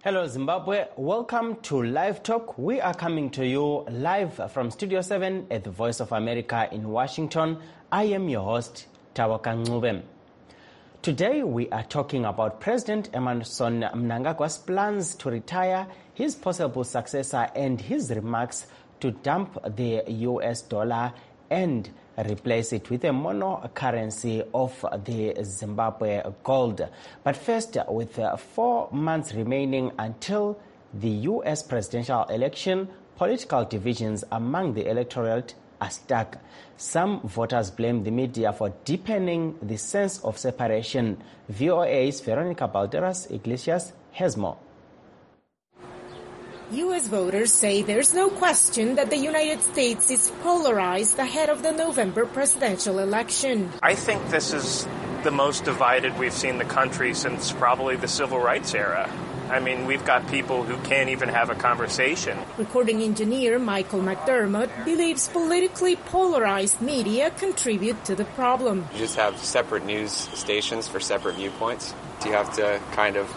Hello Zimbabwe, welcome to Live Talk. We are coming to you live from Studio 7 at the Voice of America in Washington. I am your host, Tawaka Ncube. Today we are talking about President Emmerson Mnangagwa's plans to retire, his possible successor, and his remarks to dump the US dollar and replace it with a mono currency of the Zimbabwe gold. But first, with 4 months remaining until the US presidential election, political divisions among the electorate are stuck. Some voters blame the media for deepening the sense of separation. VOA's Veronica Balderas Iglesias has more. U.S. voters say there's no question that the United States is polarized ahead of the November presidential election. I think this is the most divided we've seen the country since probably the civil rights era. I mean, we've got people who can't even have a conversation. Recording engineer Michael McDermott believes politically polarized media contribute to the problem. You just have separate news stations for separate viewpoints. You have to kind of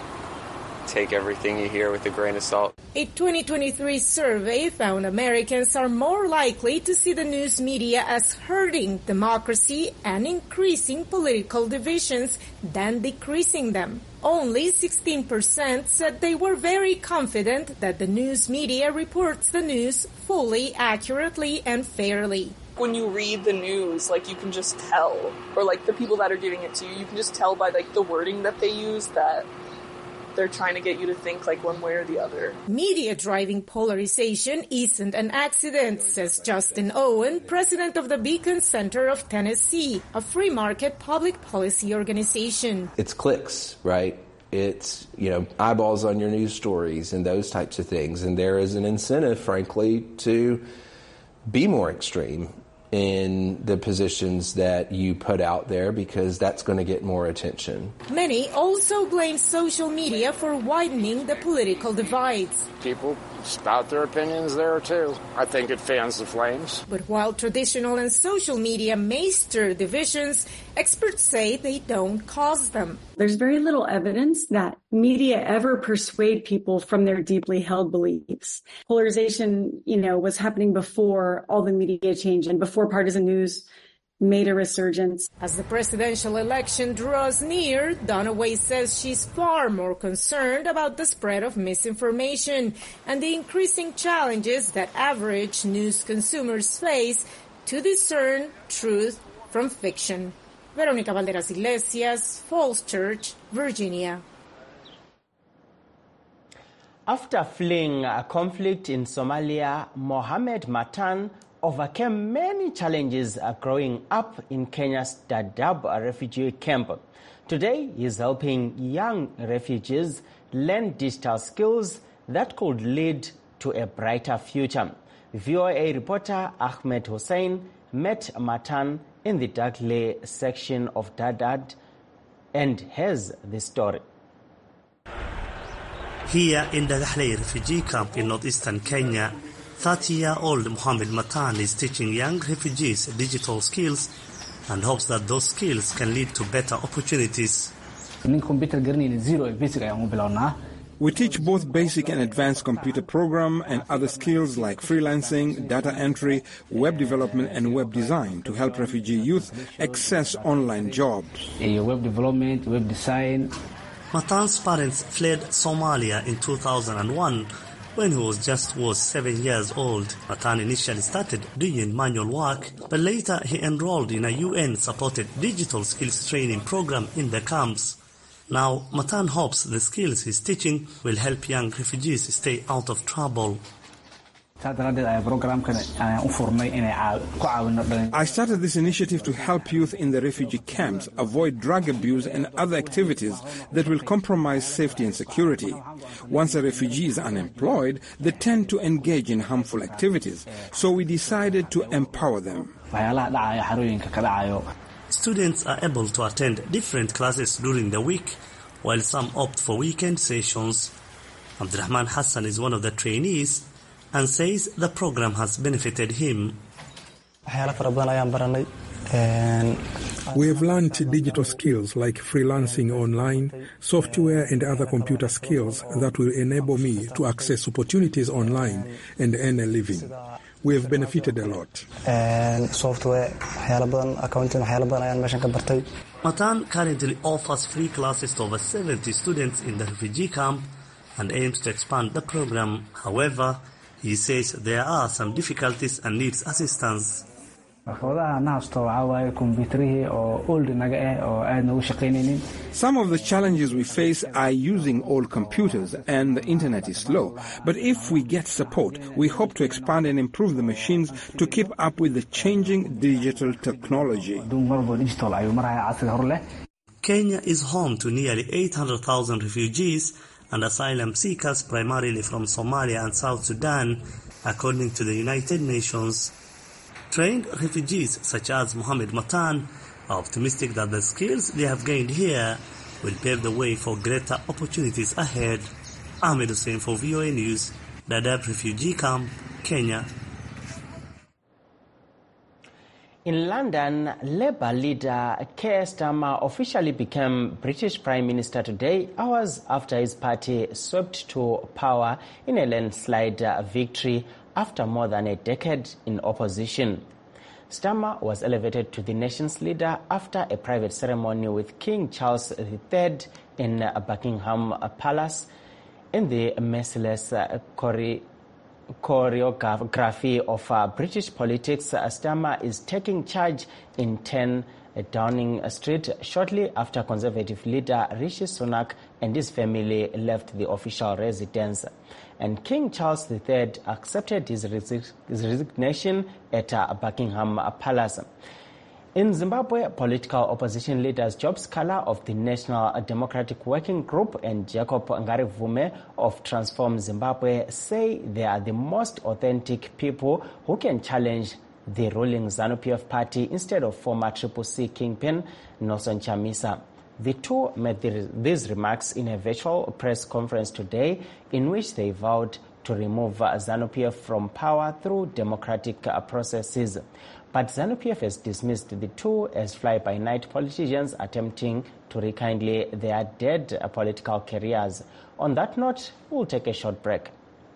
take everything you hear with a grain of salt. A 2023 survey found Americans are more likely to see the news media as hurting democracy and increasing political divisions than decreasing them. Only 16% said they were very confident that the news media reports the news fully, accurately, and fairly. When you read the news, you can just tell, or the people that are giving it to you, you can just tell by the wording that they use that they're trying to get you to think one way or the other. Media driving polarization isn't an accident, says Justin Owen, president of the Beacon Center of Tennessee, a free market public policy organization. It's clicks, right? It's, eyeballs on your news stories and those types of things. And there is an incentive, frankly, to be more extreme in the positions that you put out there because that's going to get more attention. Many also blame social media for widening the political divides. People spout their opinions there too. I think it fans the flames. But while traditional and social media may stir divisions, experts say they don't cause them. There's very little evidence that media ever persuade people from their deeply held beliefs. Polarization, was happening before all the media change and before partisan news made a resurgence. As the presidential election draws near, Dunaway says she's far more concerned about the spread of misinformation and the increasing challenges that average news consumers face to discern truth from fiction. Veronica Balderas Iglesias, Falls Church, Virginia. After fleeing a conflict in Somalia, Mohamed Matan overcame many challenges growing up in Kenya's Dadaab refugee camp. Today, he is helping young refugees learn digital skills that could lead to a brighter future. VOA reporter Ahmed Hussein met Matan in the Dagley section of Dadaab and has the story. Here in the Dagley refugee camp in northeastern Kenya, 30-year-old Mohamed Matan is teaching young refugees digital skills and hopes that those skills can lead to better opportunities. We teach both basic and advanced computer program and other skills like freelancing, data entry, web development and web design to help refugee youth access online jobs. Web development, web design. Matan's parents fled Somalia in 2001 when he was 7 years old. Matan initially started doing manual work, but later he enrolled in a UN-supported digital skills training program in the camps. Now, Matan hopes the skills he's teaching will help young refugees stay out of trouble. I started this initiative to help youth in the refugee camps avoid drug abuse and other activities that will compromise safety and security. Once a refugee is unemployed, they tend to engage in harmful activities, so we decided to empower them. Students are able to attend different classes during the week, while some opt for weekend sessions. Abdurrahman Hassan is one of the trainees and says the program has benefited him. We have learned digital skills like freelancing online, software and other computer skills that will enable me to access opportunities online and earn a living. We have benefited a lot. Matan currently offers free classes to over 70 students in the refugee camp and aims to expand the program. However, he says there are some difficulties and needs assistance. Some of the challenges we face are using old computers and the internet is slow. But if we get support, we hope to expand and improve the machines to keep up with the changing digital technology. Kenya is home to nearly 800,000 refugees and asylum seekers primarily from Somalia and South Sudan, according to the United Nations. Trained refugees such as Mohamed Matan are optimistic that the skills they have gained here will pave the way for greater opportunities ahead. Ahmed Hussein for VOA News, Dadaab Refugee Camp, Kenya. In London, Labour leader Keir Starmer officially became British Prime Minister today, hours after his party swept to power in a landslide victory after more than a decade in opposition. Starmer was elevated to the nation's leader after a private ceremony with King Charles III in Buckingham Palace. In the merciless choreography of British politics, Starmer is taking charge in 10 Downing Street shortly after Conservative leader Rishi Sunak and his family left the official residence. And King Charles III accepted his resignation at Buckingham Palace. In Zimbabwe, political opposition leaders Job Scala of the National Democratic Working Group and Jacob Ngarivume of Transform Zimbabwe say they are the most authentic people who can challenge the ruling ZANU-PF party instead of former Triple C kingpin Nelson Chamisa. The two made these remarks in a virtual press conference today in which they vowed to remove ZANU-PF from power through democratic processes. But ZANU-PF has dismissed the two as fly-by-night politicians attempting to rekindle their dead political careers. On that note, we'll take a short break.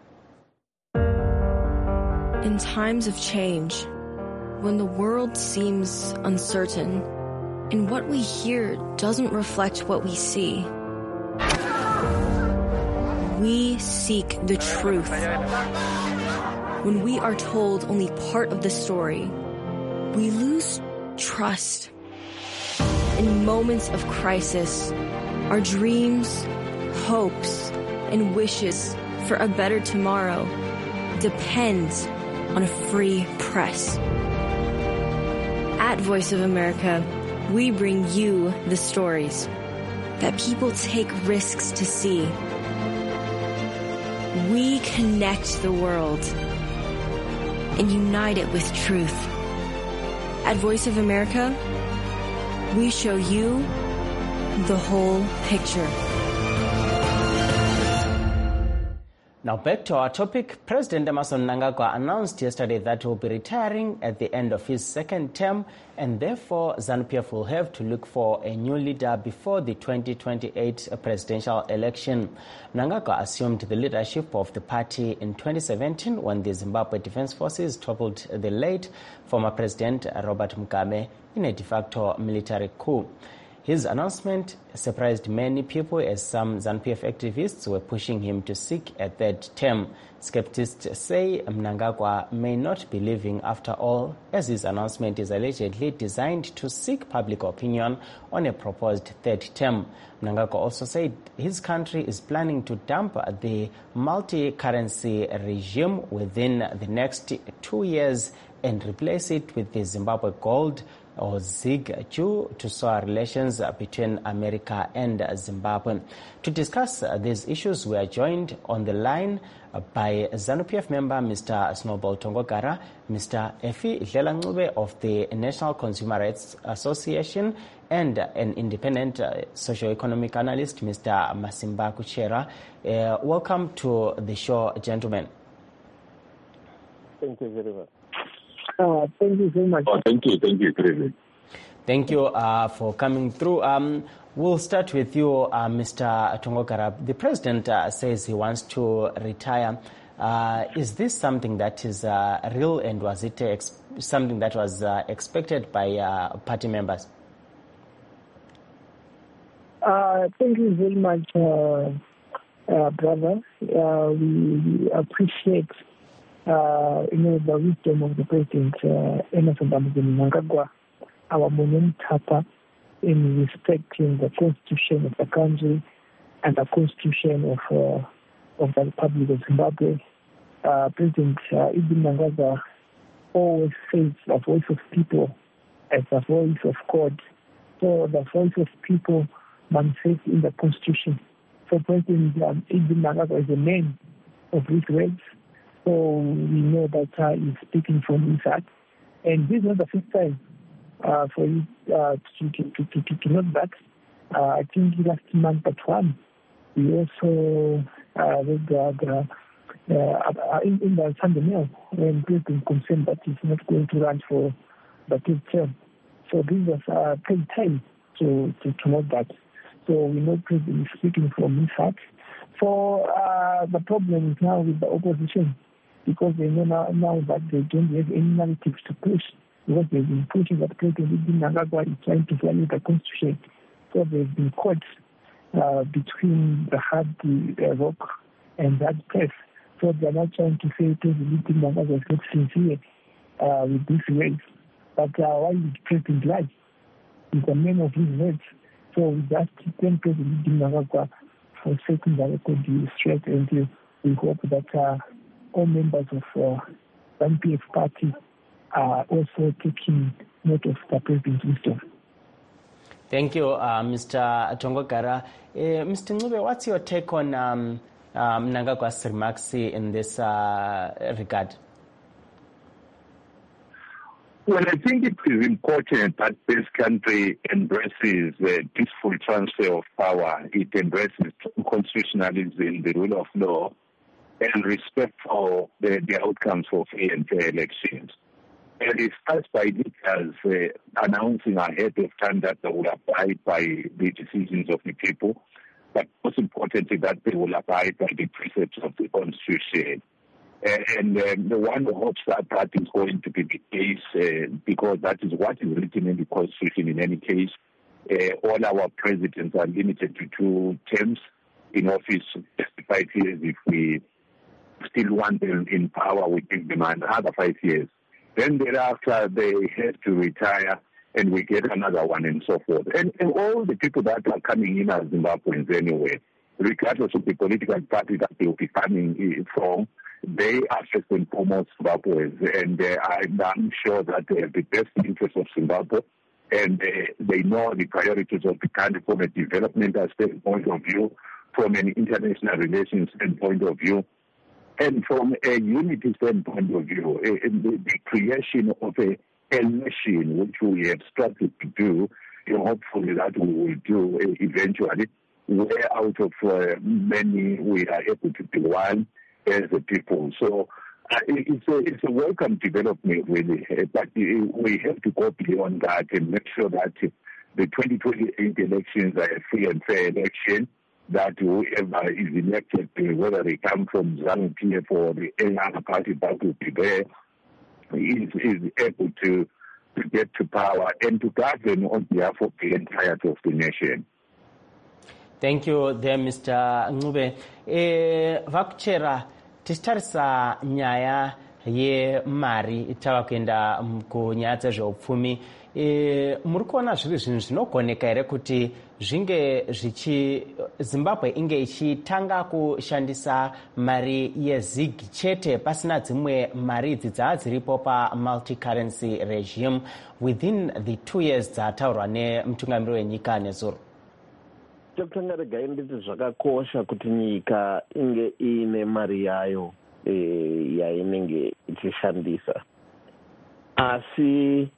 In times of change, when the world seems uncertain, and what we hear doesn't reflect what we see, we seek the truth. When we are told only part of the story, we lose trust. In moments of crisis, our dreams, hopes, and wishes for a better tomorrow depend on a free press. At Voice of America, we bring you the stories that people take risks to see. We connect the world and unite it with truth. At Voice of America, we show you the whole picture. Now back to our topic. President Emmerson Mnangagwa announced yesterday that he will be retiring at the end of his second term, and therefore ZANU-PF will have to look for a new leader before the 2028 presidential election. Mnangagwa assumed the leadership of the party in 2017 when the Zimbabwe Defense Forces toppled the late former President Robert Mugabe in a de facto military coup. His announcement surprised many people as some ZANU-PF activists were pushing him to seek a third term. Skeptics say Mnangagwa may not be leaving after all, as his announcement is allegedly designed to seek public opinion on a proposed third term. Mnangagwa also said his country is planning to dump the multi-currency regime within the next 2 years and replace it with the Zimbabwe gold or ZiG, due to sour relations between America and Zimbabwe. To discuss these issues, we are joined on the line by ZANU-PF member Mr. Snowball Tongogara, Mr. Efi Dlelangube of the National Consumer Rights Association, and an independent socio-economic analyst, Mr. Masimba Kuchera. Welcome to the show, gentlemen. Thank you very much. Thank you so much. Thank you, President. Thank you for coming through. We'll start with you, Mr. Tongogara. The president says he wants to retire. Is this something that is real, and was it something that was expected by party members? Thank you very much, brother. We appreciate the wisdom of the president, Emmerson Mnangagwa, our Monem Tapa, in respecting the constitution of the country and the constitution of the Republic of Zimbabwe. President Ibn Mnangagwa always says the voice of people as the voice of God. So the voice of people manifests in the constitution. So President Ibn Mnangagwa is a man of his words. So we know that he's speaking from his heart. And this is not the first time for you to note that. I think last month at 1, we also read in the Sunday Mail when President confirmed that he's not going to run for the third term. So this was a great time to note that. So we know President is speaking from his heart. So the problem is now with the opposition, because they know now that they don't have any narratives to push, because they've been pushing that President Ibn Mnangagwa is trying to violate the constitution. So they've been caught between the hard rock and that place. So they're not trying to say President Ibn Mnangagwa is not sincere with these words. But why would President lie? He's a man of his words. So we just thank President Ibn Mnangagwa for setting the record straight, and we hope that all members of the NPF party are also taking note of the President's wisdom. Thank you, Mr. Tongogara. Mr. Ncube, what's your take on Mnangagwa's remarks in this regard? Well, I think it is important that this country embraces the peaceful transfer of power. It embraces constitutionalism, the rule of law, and respect for the outcomes of free and fair elections. And it starts by leaders announcing ahead of time that they will abide by the decisions of the people, but most importantly that they will abide by the precepts of the Constitution. And the one who hopes that that is going to be the case, because that is what is written in the Constitution in any case. All our presidents are limited to 2 terms in office, 5 years. If we still want them in power, we give them another 5 years. Then thereafter, they have to retire, and we get another one, and so forth. And all the people that are coming in as Zimbabweans anyway, regardless of the political party that they will be coming from, they are first and foremost Zimbabweans, and I'm sure that they have the best interests of Zimbabwe, and they know the priorities of the country from a development standpoint of view, from an international relations standpoint of view, and from a unity standpoint of view. The creation of a nation, which we have started to do, hopefully that we will do eventually, where out of many we are able to be one as a people. So it's a welcome development, really, but we have to go beyond that and make sure that the 2028 elections are a free and fair election, that whoever is elected, whether they come from ZANU-PF or any other party that will be there, is able to get to power and to govern on behalf of the entirety of the nation. Thank you there, Mr. Ncube. Vakuchera, tichitarisa nyaya yemari tava kuenda kunyaya dzezveupfumi, muri kuona zviri zvinhu zvinogoneka here kuti zvinge Zimbabwe inge ichitanga kushandisa mari yezig chete pasina dzimwe mari idzi dzava dziripo pa-multi-currency regime within the 2 years dzataurwa nemutungamiri wenyika nezuro? Chekutanga regai nditi zvakakosha kuti nyika inge ine mari yayo yainenge ichishandisa, asi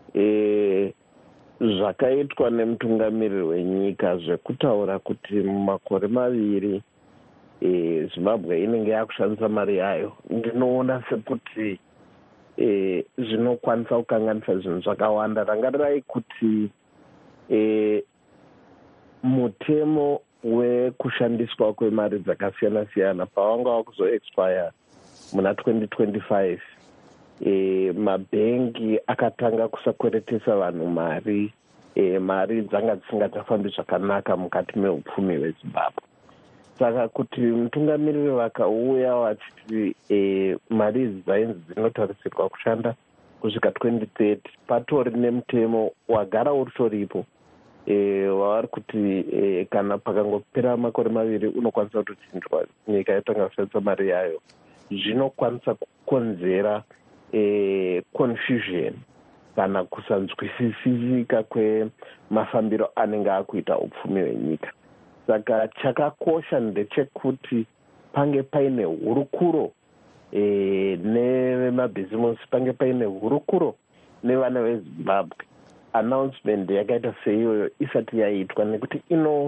zvakaitwa nemutungamiriri wenyika zvekutaura kuti mumakore 2 Zimbabwe inenge yakushandisa mari yayo, ndinoona sekuti zvinokwanisa kukanganisa zvinhu zvakawanda. Rangarai kuti mutemo wekushandiswa kwemari dzakasiyana siyana pawanga wakuzoexpire muna 2025, mabhengi akatanga kusakweretesa vanhu mari. Mari dzanga dzisingachafambi zvakanaka mukati meupfumi hweZimbabwe. Saka kuti mutungamiriri vakauya vachiti mari idzi dzainzi dzinotarisirwa kushanda kusvika 2030, patori nemutemo wagara uritoripo wavari kuti kana pakangopera makore maviri unokwanisa kutochinjwa, nyika yotanga kushandisa mari yayo. Zvinokwanisa kukonzera confusion kana kusanzwisisika kwemafambiro anenge akuita upfumi hwenyika. Saka chakakosha ndechekuti pange paine hurukuro nemabhizimusi, pange paine hurukuro nevana veZimbabwe. Announcement yakaita seiyoyo isati yaitwa, nekuti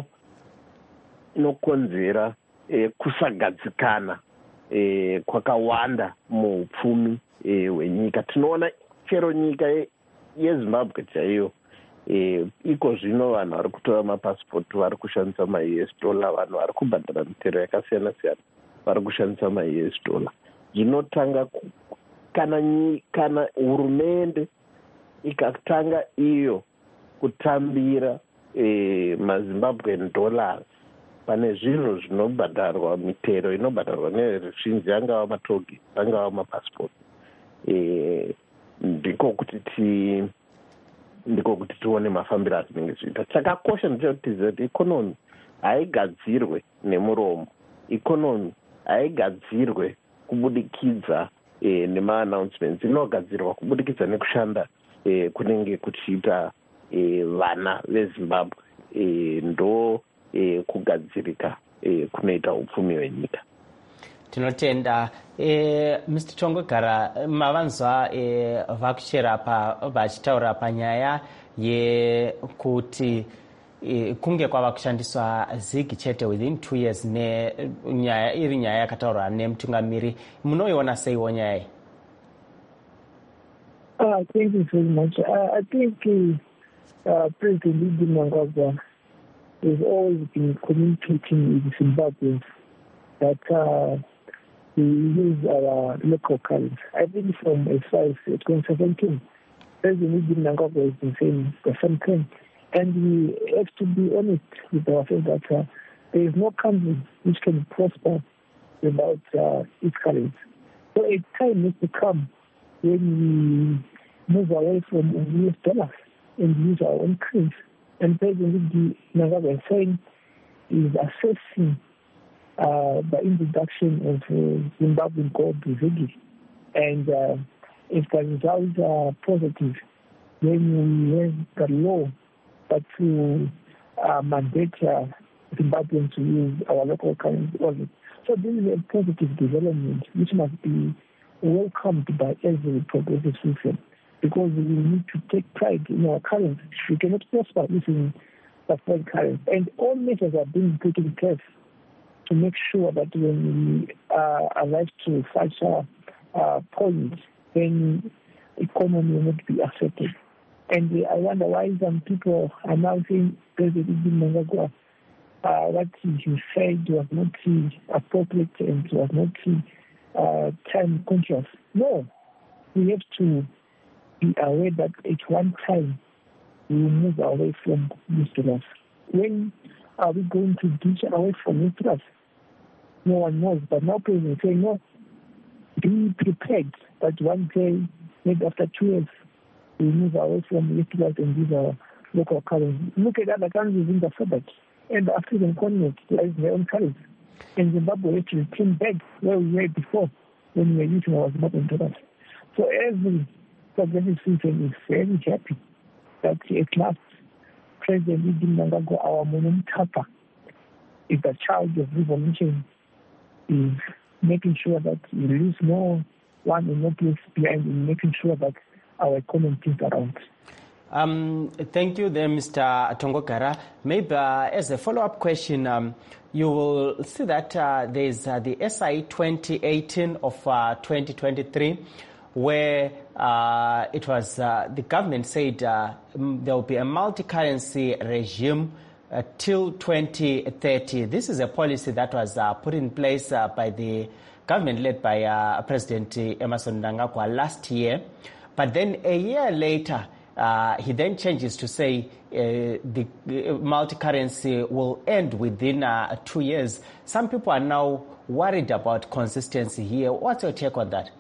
inokonzera kusagadzikana kwakawanda muupfumi hwenyika. Tinoona chero nyika yeZimbabwe chaiyo, iko zvino vanhu vari kutora mapasipoti vari kushandisa maUS dollar, vanhu vari kubhadhara mitero yakasiyana siyana vari kushandisa maUS dollar. Zvinotanga kana hurumende ikatanga iyo kutambira maZimbabwean dollars, pane zvinhu zvinobhadharwa, mitero inobhadharwa neruzhinji, angava matogi, angava mapasipoti. Ndiko kuti tione mafambiro azvinenge zviita. Chakakosha ndechekuti zoti ikonomi haigadzirwe nemuromo, ikonomi haigadzirwe kubudikidza nema-announcements, inogadzirwa kubudikidza nekushanda kunenge kuchiita vana veZimbabwe. Ndo kugadzirika kunoita upfumi hwenyika. Tinotenda. Mr. Tongogara, mavanzwa vakuchera vachitaura panyaya yekuti kunge kwava kushandiswa zigi chete within 2 years iri nyaya yakataurwa nemutungamiri. Munoiona seiwo nyaya iyi? Thank you very much. I think President Mnangagwa has always been communicating with Zimbabweans that we use our local currency. I think from as far as 2017, President Mnangagwa has been saying the same thing. And we have to be honest with ourselves that there is no country which can prosper without its currency. So a time needs to come when we move away from US dollars and use our own currency. And President Mnangagwa is saying is assessing the introduction of Zimbabwean gold ziggy. And if the results are positive, then we have the law but to mandate Zimbabweans to use our local currency only. So this is a positive development which must be welcomed by every progressive citizen, because we need to take pride in our currency. We cannot prosper using the foreign currency. And all measures are being put in place to make sure that when we arrive to such a point, then economy will not be affected. And I wonder why some people are now saying President Mnangagwa, what he said was not appropriate and was not time conscious. No, we have to be aware that at one time we will move away from these dollars. When are we going to ditch away from these dollars? No one knows. But now President is saying, no, be prepared that one day, maybe after 2 years, we move away from these dollars and use our local currency. Look at other countries in the SADC and the African continent, like their own currency. And Zimbabwe has to return back where we were before when we were using our Zimbabwean dollars. So every progressive citizen is very happy that at last President Mnangagwa, our Monumtapa, is the child of revolution, is making sure that we lose no one and no place behind, in making sure that our economy is around. Thank you there, Mr. Tongogara. Maybe as a follow-up question, you will see that there is the SI 2018 of 2023, where it was the government said there will be a multi-currency regime till 2030. This is a policy that was put in place by the government led by President Emmerson Mnangagwa last year. But then a year later, he then changes to say the multi-currency will end within 2 years. Some people are now worried about consistency here. What's your take on that?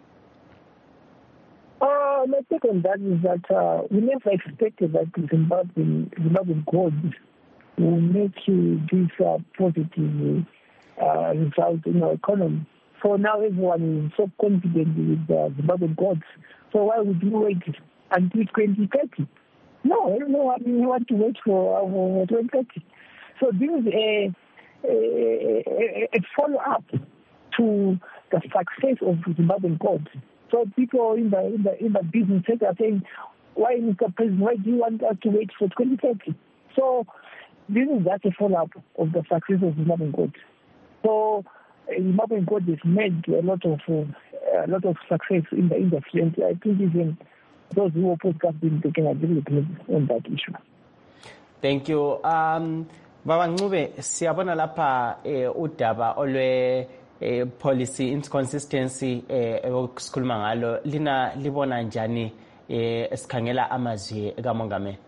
My take on that is that we never expected that Zimbabwean gold will make this positive result in our economy. So now everyone is so confident with Zimbabwean gold. So why would you wait until 2030? No, I don't know why you want to wait for 2030. So this is a follow-up to the success of Zimbabwean gold. So people in the business sector are saying, why, Mr. President, why do you want us to wait for 2030? So this is just a follow-up of the success of Zimbabwean gold. So Zimbabwean gold has made a lot of success in the industry, and I think even those who oppose government, they can agree with me on that issue. Thank you. Baba Ncube, siyabona lapha udaba olwe policy inconsistency okusikhuluma ngalo lina libona njani esikhangela amazwi kaMongameli?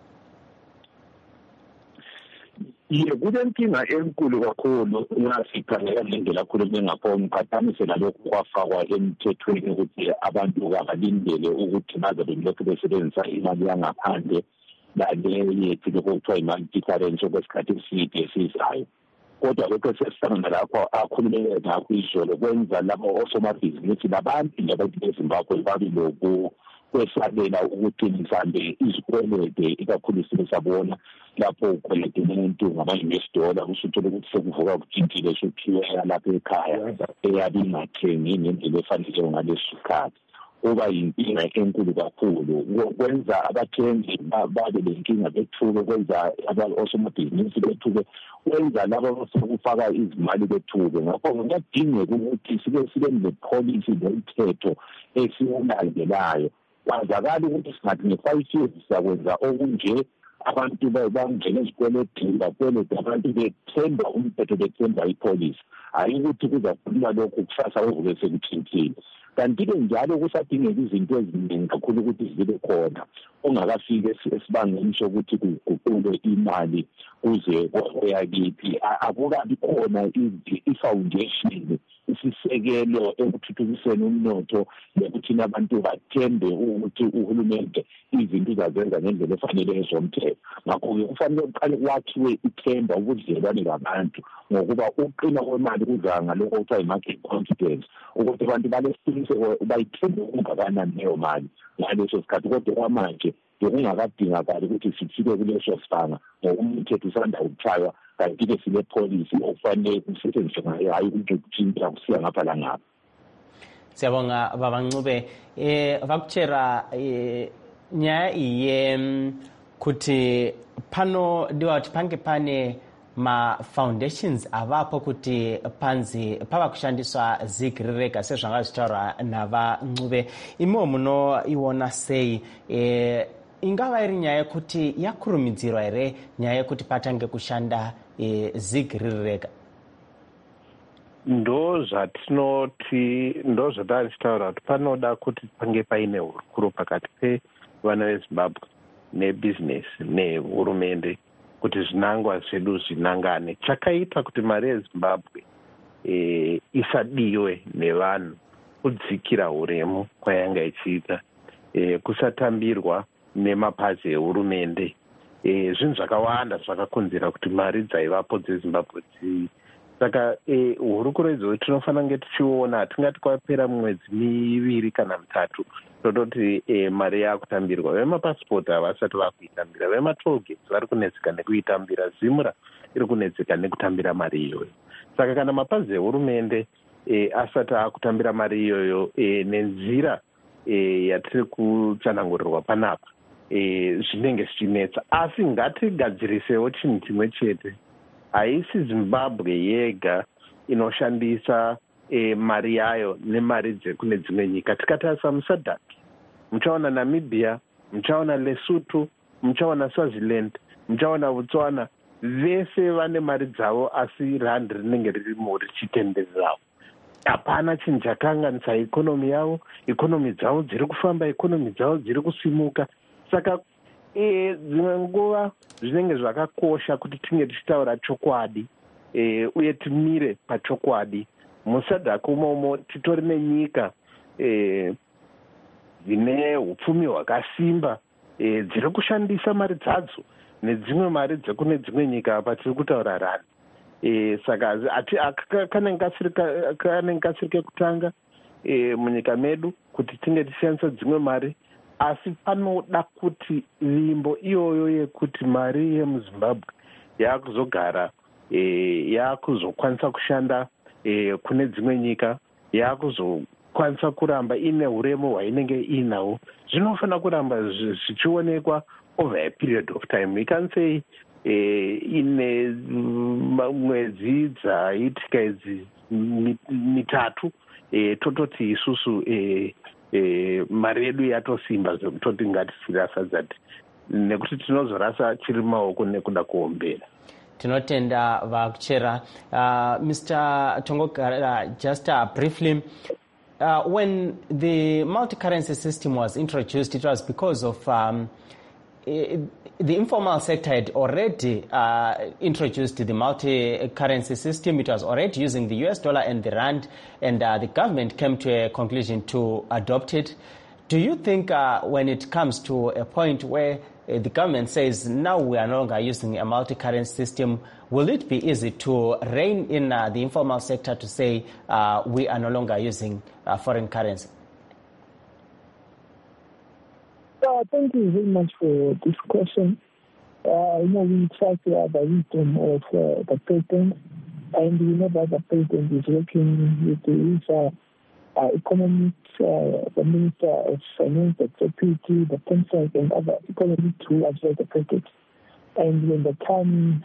Kulenkinga enkulu kakhulu ngasikhangela ngendlela khulume ngapho ngiqhathanise nalokhu kwafakwa emthethweni ukuthi abantu kabalindele ukuthi baze belokhu besebenzisa imali yangaphandle lale yethu lokuthiwa i-multi-currency okwesikhathi eside esizayo. Kodwa lokho sesihlangana lapho akhulumele ngakho izolo kwenza labo osomabhizinisi labantu labantu beZimbabwe babe lokhu kwesabela ukuthi mhlambe izikwelede ikakhulu sibona lapho ukwelede umuntu ngama-US dollar usuthola ukuthi sekuvuka kutshintshile sokhiwe lapha ekhaya eyabe ingathengi ngendlela efanele ngaleso sikhathi. Kuba yinkinga enkulu kakhulu kwenza abathengi babe lenkinga bethuke, kwenza osomabhizinisi bethuke, kwenza laba abafaka izimali bethuke. Ngakho kuyadingeka ukuthi sibe nepolicy nomthetho esiwulandelayo. Kwazakala ukuthi singathi nge-5 years sakwenza okunje abantu bangena ezikweletini bakweleta abantu bethemba umthetho bethemba ipolicy. Hayi ukuthi kuzakhuluma lokhu kusasa okuve sekutshintshile. Kanti-ke njalo kusadingeka izinto eziningi kakhulu ukuthi zibe khona ungakafiki esibangeni sokuthi kuguqule imali kuze kwayakithi. Akukabi khona i-foundation, isisekelo ekuthuthukiseni umnotho nokuthi abantu bathembe ukuthi uhulumende izinto uzazenza ngendlela efanele ezomthetho. Ngakho-ke kufanele kuqale kwakhiwe ithemba, ubudlelwane babantu, ngokuba uqina kwemali kuza ngalokho okuthiwa i-market confidence, ukuthi abantu balesiqiniseko bayithembe okungakanani leyo mali ngaleso sikhathi. Kodwa kwamanje bekungakadingakali ukuthi sifike kuleso sibanga ngoba umthetho usanda ukuthaywa, kanti-ke sile policy okufanele kusetshenziswe ngayo, hayi ukuthi kutshintsha kusiya ngapha langapha. Siyabonga Baba Ncube. Vakutshera nyaya iye kuti pano ndiwati pange pane ma-foundations avapo kuti panzi pava kushandiswa zigirireka sezvangazvitaurwa nava Ncube. Imo munoiona sei ingava iri nyaya yekuti yakurumidzirwa here nyaya yekuti patange kushanda zigirireka? Ndozvatinoti ndozvatatichitaura kuti panoda kuti pange paine hurukuro pakati pevana veZimbabwe nebhizinesi nehurumende kuti zvinangwa zvedu zvinangane. Chakaita kuti mari yeZimbabwe isadiwe nevanhu kudzikira uremu kwayanga ichiita, kusatambirwa nemapazi ehurumende, zvinhu zvakawanda zvakakonzera kuti mari dzaivapo dzeZimbabwe saka hurukuro idzodzo tinofanira kunge tichiona. Hatingati kwapera mwedzi 2 kana 3 tototi mari yakutambirwa. Vemapasipoti havasati vakuitambira, vematollgates vari kunetseka nekuitambira, Zimura iri kunetseka nekutambira mari iyoyo. Saka kana mapazi ehurumende asati akutambira mari iyoyo nenzira yatiri kutsanangurirwa panapa, zvinenge zvichinetsa. Asi ngatigadzirisewo chinhu chimwe chete, haisi Zimbabwe yega inoshandisa mari yayo nemari dzekune dzimwe nyika. Tikatarisa musadhak muchaona Namibia, muchaona Lesotho, muchaona Swaziland, muchaona Botswana, vese vane mari dzavo asi rand rinenge ririmo richitendererawo. Hapana chinhu chakakanganisa ikonomi yavo. Ikonomi dzavo dziri kufamba, ikonomi dzavo dziri kusimuka. Saka dzimwe nguva zvinenge zvakakosha kuti tinge tichitaura chokwadi uye timire pachokwadi. Musadhak umomo titori nenyika dzine upfumi hwakasimba dziri kushandisa mari dzadzo nedzimwe mari dzekune dzimwe nyika patiri kutaura rani. Saka kanenge kasiri kutanga munyika medu kuti tinge tishandisa dzimwe mari, asi panoda kuti vimbo iyoyo yekuti mari yemuZimbabwe yaakuzogara yaakuzokwanisa kushanda kune dzimwe nyika, yaakuzokwanisa kuramba ine uremo hwainenge inahwo, zvinofanira kuramba zvichionekwa over a period of time. Ikanise ine mwedzi dzaitika idzi mitatu tototi isusu mari yedu yatosimba zvekutoti ngatisirasa dzati, nekuti tinozorasa chiri maoko nekuda kuombera. Tinotenda vakuchera. Mr. Tongogara, just briefly, when the multi-currency system was introduced, it was because of the informal sector had already introduced the multi-currency system. It was already using the US dollar and the rand, and the government came to a conclusion to adopt it. Do you think when it comes to a point where the government says now we are no longer using a multi-currency system, will it be easy to rein in the informal sector to say we are no longer using foreign currency? Thank you very much for this question. We trust the wisdom of the president, and we know that the president is working with his economics, the Minister of Finance, the Deputy, the Pension, and other economists who address the president. And when the time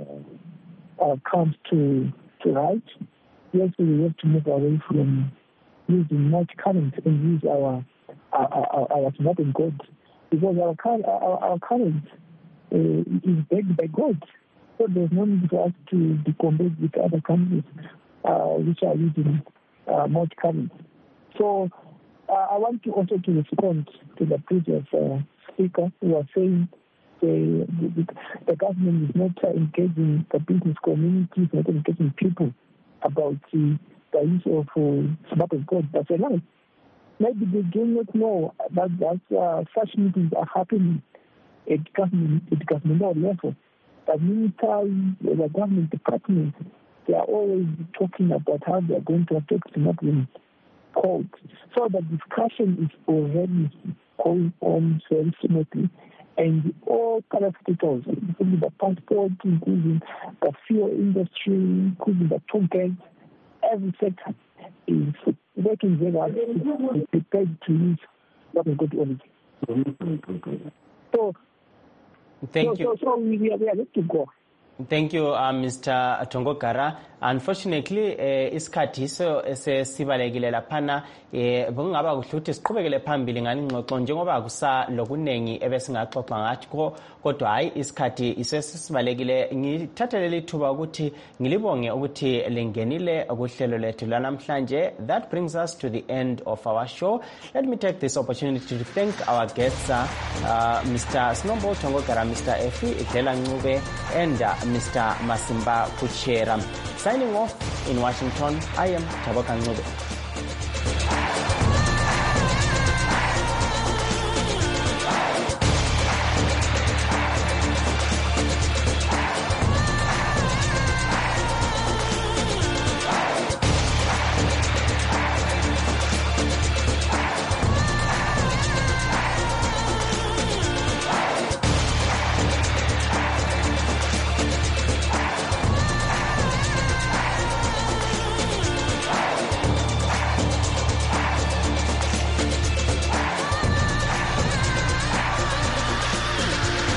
comes to write, yes, we have to move away from using much currency and use our smart and gold, because our currency is backed by gold. So there's no need for us to compete with other countries which are using much currency. So I want to also to respond to the previous speaker who was saying the government is not engaging the business community, is not engaging people about the use of smart and gold. That's a lie. Maybe they do not know that such meetings are happening at governmental level. The military, the government departments, they are always talking about how they are going to attack smart and gold. So the discussion is already going on very smoothly. And all parastatals, including the passport, including the fuel industry, including the toll gates, every sector is working very hard to be prepared to use what is good origin. So, thank you. So we are ready to go. Thank you, Mr. Tongogara. Unfortunately, isikhathi iso esesibalekile laphana bekungaba kuhle ukuthi siqhubekele phambili ngani ngxoxo njengoba kusa lokunengi ebesingaxoxa ngathi kodwa hayi isikhathi iso esesibalekile. Ngithathe leli thuba ukuthi ngilibonge ukuthi lingenile kuhlelo lethu lanamhlanje. That brings us to the end of our show. Let me take this opportunity to thank our guests, Mr. Snowball Tongogara, Mr. Efi Idlela Ncube, and Mr. Masimba Kuchera. Signing off in Washington, I am Taboka Ncube.